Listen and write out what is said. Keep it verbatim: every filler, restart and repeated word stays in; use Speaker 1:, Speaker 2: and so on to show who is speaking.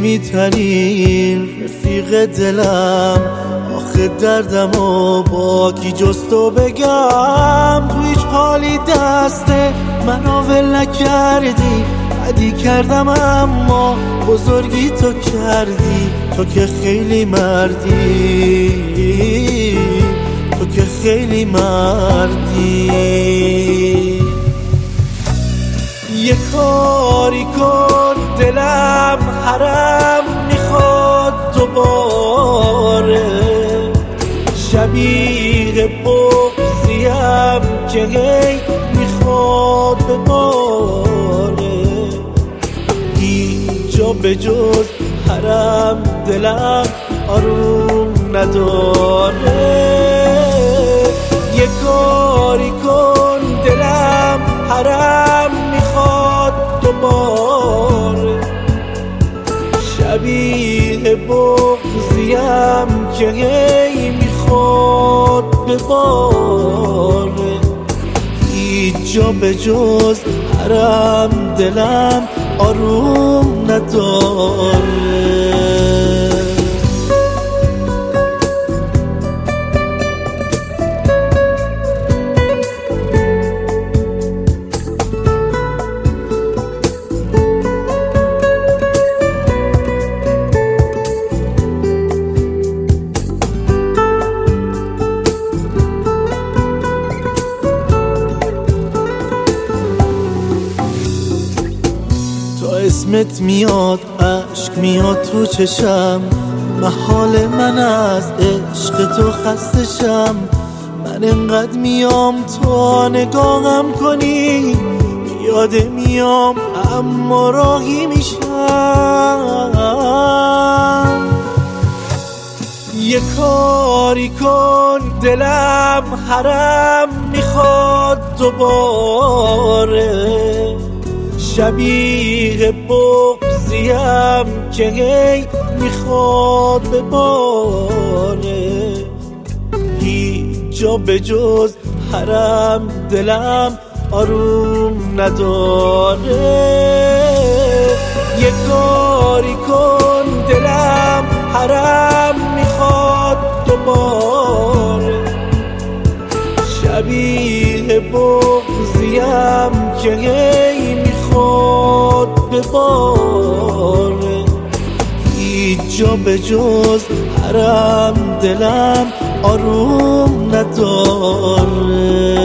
Speaker 1: قدیمی ترین رفیق دلم، آخه دردمو با کی جز تو بگم؟ تو هیچ حالی دست منو ول نکردی، بدی کردم اما بزرگی تو کردی. تو که خیلی مردی، تو که خیلی مردی. یه کاری کن دلم حرم میخواد دوباره، شبیه بغضیم که هی میخواد بباره. هیچ جا به جز حرم دلم آروم نداره. یه کاری کن دلم حرم میخواد دوباره، شبیه بغضیم که هی میخواد بباره. هیچ جا به جز حرم دلم آروم نداره. اسمت میاد عشق میاد تو چشم، محال من از عشق تو خستشم. من انقدر میام تا نگاهم کنی، یاد میام اما راهی میشم. یه کاری کن دلم حرم میخواد دوباره، شبیه بغضیم که هی میخواد بباره. هیچ جا به جز حرم دلم آروم نداره. یه کاری کن دلم حرم میخواد دوباره، شبیه بغضیم که هی میخواد بباره. هیچ جا به جز حرم دلم آروم نداره.